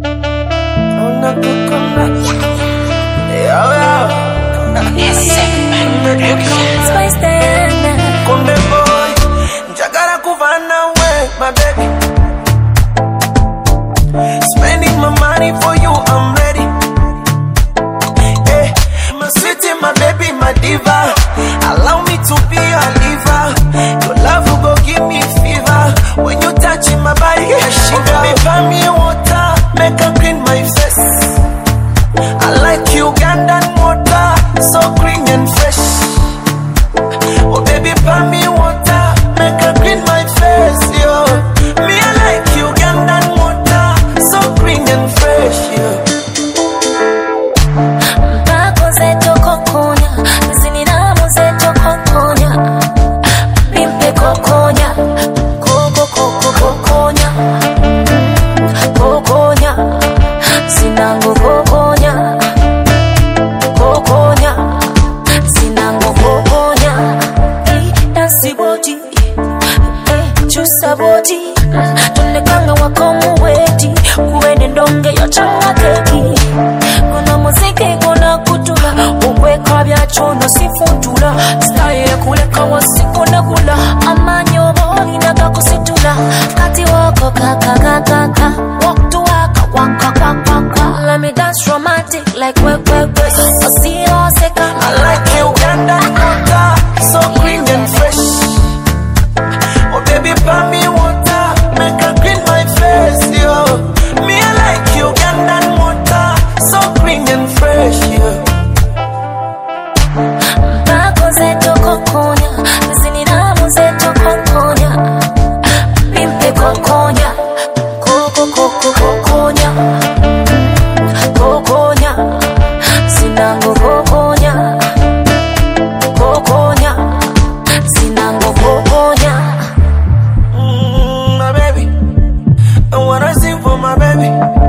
Spice Diana. Konde boy, njagala kuva nawe, my baby. Spending my money for you, I'm ready. Hey, my sweetie, my baby, my diva. Allow me to be your liver. Your love will go give me fever. When you touch my body, I shiver. Baby, buy me water, make her clean my face. I like Ugandan water, so green and fresh. Oh baby, buy me water, make her clean my face, yo. Me I like Ugandan water, so green and fresh, yo. Bako zeto kokonya, zininamu zeto kokonya. Bimpe kokonya, koko koko kokonya. Kokonya, sinango kokonya. Kokonya, sinango kokonya. Dance body, chusa body. Tunekanga wakomu weti, kuwene ndonge yochanga keki. Kuna muziki kuna kutula, ukweka vya chono sifutula. Style kuleka wasikuna kula, amanyo boli na kakusitula. Kati wako kaka kaka, walk to waka waka waka waka. Let me dance romantic like work. See you second. I like Ugandan water, so green and fresh. Oh baby, buy me water, make her clean my face, yo. Me I like Ugandan water, so green and fresh, yo. Bako zeto kokonya, zininamu zeto kokonya. Bimpe kokonya, koko koko kokonya. Kokonya, sinango kokonya. Kokonya, sinango kokonya. My baby, I wanna sing for my baby.